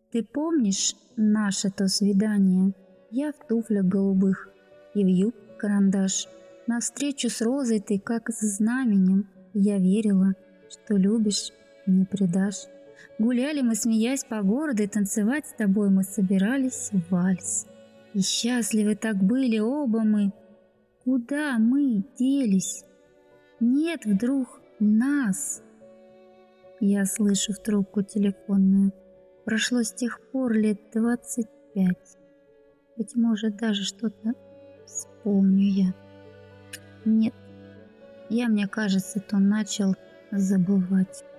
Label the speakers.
Speaker 1: Ты помнишь наше то свидание? Я в туфлях голубых и в юбке карандаш. На встречу с розой ты как с знаменем. Я верила, что любишь, не предашь. Гуляли мы, смеясь, по городу, и танцевать с тобой мы собирались в вальс. И счастливы так были оба мы. Куда мы делись? Нет вдруг нас. Я слышу в трубку телефонную. Прошло с тех пор лет 25. Быть может, даже что-то вспомню я. Нет, я, мне кажется, то начал забывать.